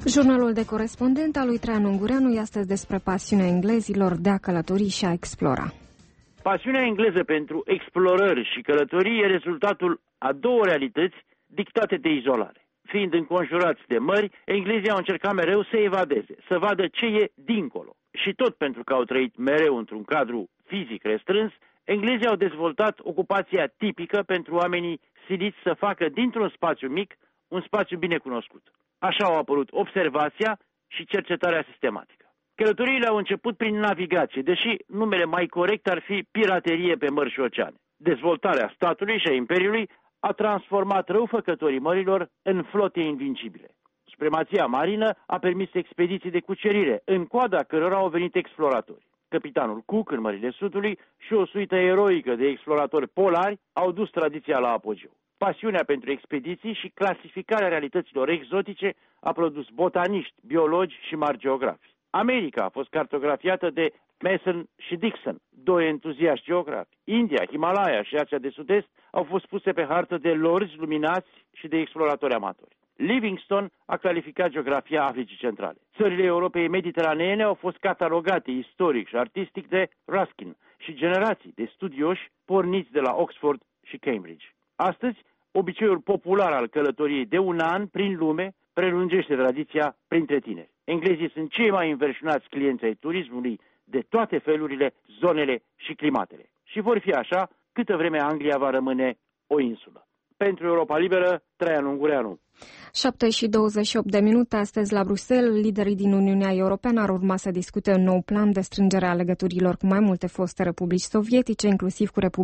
Jurnalul de corespondent al lui Traian Ungureanu este astăzi despre pasiunea englezilor de a călători și a explora. Pasiunea engleză pentru explorări și călătorii e rezultatul a două realități dictate de izolare. Fiind înconjurați de mări, englezii au încercat mereu să evadeze, să vadă ce e dincolo. Și tot pentru că au trăit mereu într-un cadru fizic restrâns, englezii au dezvoltat ocupația tipică pentru oamenii siliți să facă dintr-un spațiu mic un spațiu bine cunoscut. Așa au apărut observația și cercetarea sistematică. Călătoriile au început prin navigație, deși numele mai corect ar fi piraterie pe mări și oceane. Dezvoltarea statului și a imperiului a transformat răufăcătorii mărilor în flote invincibile. Supremația marină a permis expediții de cucerire, în coada cărora au venit exploratori. Capitanul Cook în mările sudului și o suită eroică de exploratori polari au dus tradiția la apogeu. Pasiunea pentru expediții și clasificarea realităților exotice a produs botaniști, biologi și mari geografi. America a fost cartografiată de Mason și Dixon, doi entuziaști geografi. India, Himalaya și Asia de Sud-Est au fost puse pe hartă de lorzi luminați și de exploratori amatori. Livingstone a clarificat geografia Africii Centrale. Țările Europei mediteraneene au fost catalogate istoric și artistic de Ruskin și generații de studioși porniți de la Oxford și Cambridge. Astăzi, obiceiul popular al călătoriei de un an prin lume prelungește tradiția printre tineri. Englezii sunt cei mai înverșunați clienți ai turismului de toate felurile, zonele și climatele. Și vor fi așa câtă vreme Anglia va rămâne o insulă. Pentru Europa Liberă, Traian Ungureanu. 7:28 astăzi la Bruxelles, liderii din Uniunea Europeană ar urma să discute un nou plan de strângere a legăturilor cu mai multe foste republici sovietice, inclusiv cu Republica